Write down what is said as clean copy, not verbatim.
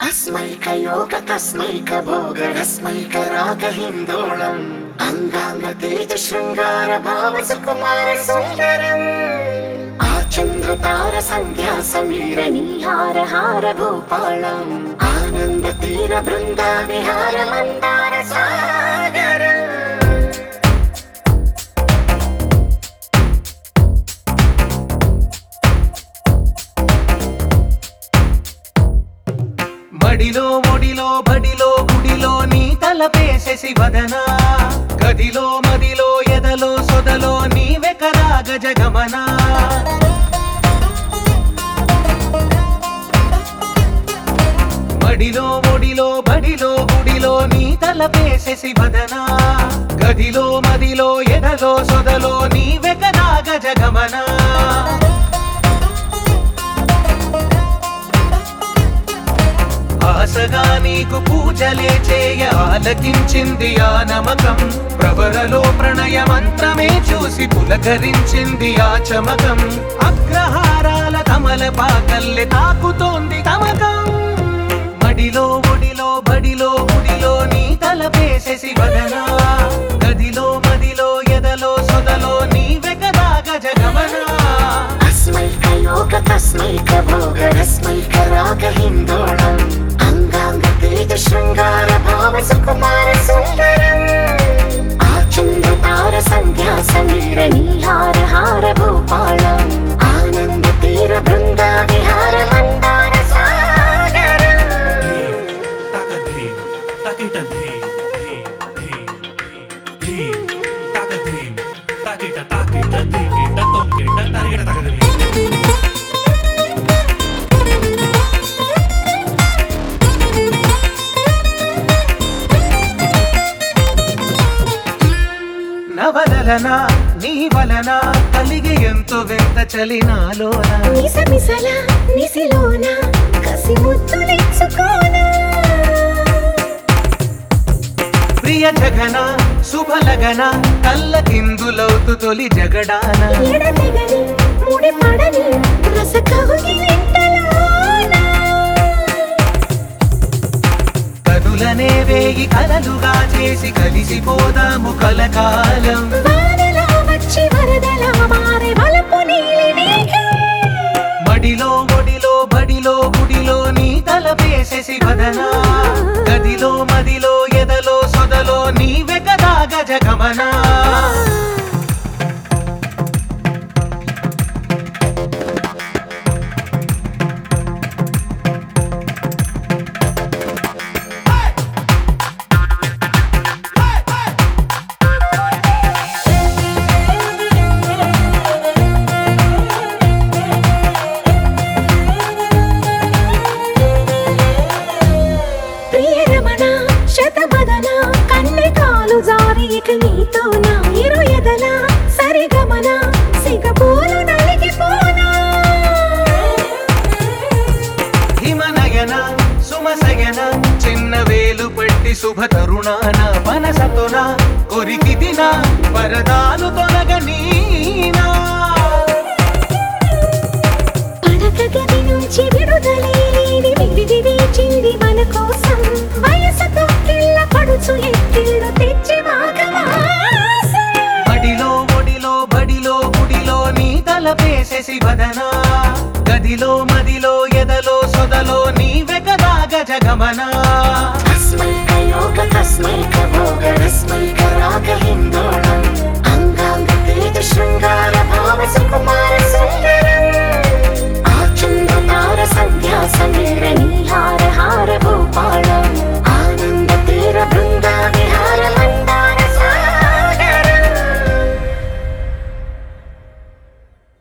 अस्मैकयोग तस्मैकभोगरस्मैकरागहिन्दोळम् अङ्गाङ्गतेज शृङ्गार भाव सुकुमार सुन्दरम् आचन्द्रतार सन्ध्या समीर नीहार हार भूपालम् आनन्द तीर बृन्दा विहार मन्दार सागरम् మడిలో ఒడిలో బడిలో గుడిలో నీ తలపేసేసి వదనా గదిలో మదిలో ఎదలో సొదలో నీవే కదా గజగమనా మడిలో ఒడిలో బడిలో గుడిలో నీ తలపేసేసి వదనా గదిలో మదిలో ఎదలో సొదలో నీవే కదా గజగమనా ఆశగా నీకు పూజలే చేయ ఆలకించింది ఆ నమకం ప్రవరలో ప్రణయ మంత్రమే చూసి పులకరించింది ఆ చమకం అగ్రహారాల కమల పాకల్లె తాకుతోంది తమకం మడిలో ఒడిలో బడిలో గుడిలో నీ తలపేసేసి వదనా గదిలో మదిలో ఎదలో సొదలో నీవే కదా గజగమనా अस्मैकयोग तस्मैकभोगरस्मैकरागहिन्दोळम् अङ्गाङ्गतेज शृङ्गार भाव सुकुमार सुन्दरम् आचन्द्रतार सन्ध्या समीर नीहार हार भूपालम् आनन्द तीर बृन्दा विहार मन्दार सागरम् నవలన నీ వలన కలిగి ఎంతో వింత చలినాలోన నిసమిసల నిసిలోన కసి ముద్దులిచ్చుకోన ప్రియ జగన శుభలగన కళ్ళకిందులవుతు తొలి జగడాన ఎడతెగని ముడి పడని రస కౌగిలింతలోన కనులనే వేయి కలలుగా చేసి కలిసిపోదాము కలకాలం వానలా వచ్చి వరదలా మారే వలపు నీలి మేఘం మడిలో ఒడిలో బడిలో గుడిలో నీ తలపేసేసి వదనా గదిలో మదిలో ఎదలో సొదలో నీవే కదా గజగమనా ప్రియరమణ శతమదన కన్నె కాలు జారి ఇక నీతో నా ఇరు ఎదల సరిగమన సిగపోలు నలిగిపోనా హిమనయన సుమసయన చిన్న వేలు పట్టి శుభ తరుణాన మనసతోన కొరికి దిన వరదాలు తొలగనీనా పడక గది నుంచి విడుదలే లేని విడిది వేచింది మన కోసం వయసుతో కిళ్ళ పడుచు ఎత్తిళ్ళు తెచ్చి మాఘమాసం మడిలో ఒడిలో బడిలో గుడిలో నీ తలపేసేసి వదనా గదిలో మదిలో ఎదలో సొదలో నీవే కదా గజగమనా अस्मैकयोग तस्मैकभोगरस्मैकरागहिन्दोळम्